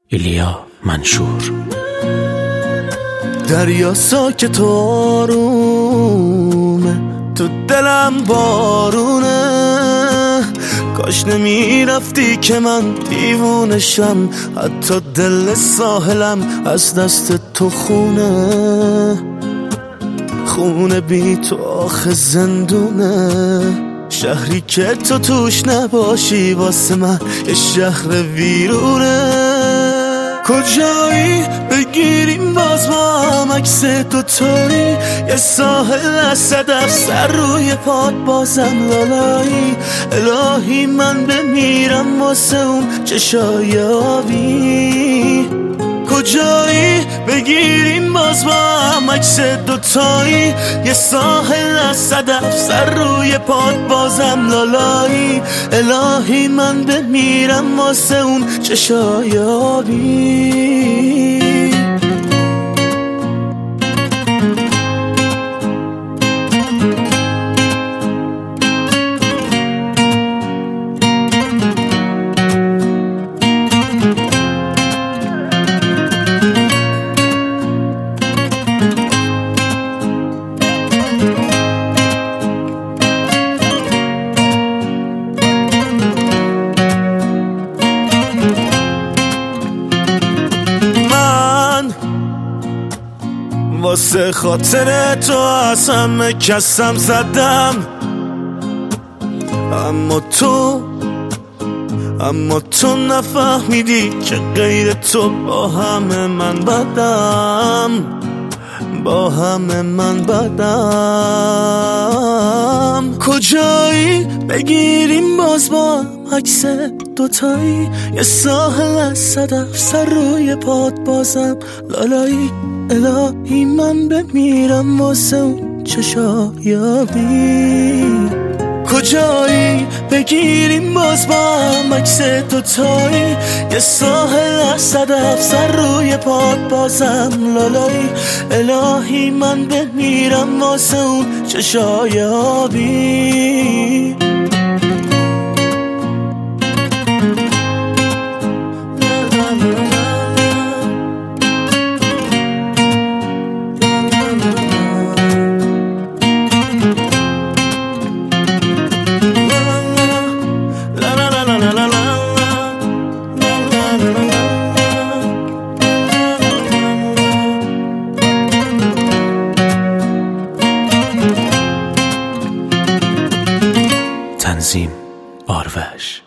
ایلیا منشور. دریا ساکت و آرومه، تو دلم بارونه. کاش نمیرفتی که من دیوونشم، حتی دل ساحلم از دست تو خونه بی تو آخه زندونه. شهری که تو توش نباشی واسه من یه شهر ویرونه. کجایی بگیریم باز با هم عکس دوتایی، یه ساحل از صدف سر روی پات بازم لالایی. الهی من بمیرم واسه اون چشای آبی. کجایی بگیریم باز با هم عکس دوتایی، یه ساحل از صدف سر روی پات بازم لالایی. الهی من بمیرم واسه اون چشای آبی. واسه خاطر تو از همه کسم زدم، اما تو نفهمیدی که غیر تو با همه من بدم. کجایی بگیریم باز با عکس دوتایی، یه ساحل از صدف سر روی پات بازم لالایی. الهی من بمیرم واسه اون چشای آبی. کجایی بگیریم باز با هم عکس دوتایی، یه ساحل از صدف سر روی پات بازم لالایی. الهی من بمیرم واسه اون چشای آبی. تنظیم آروش.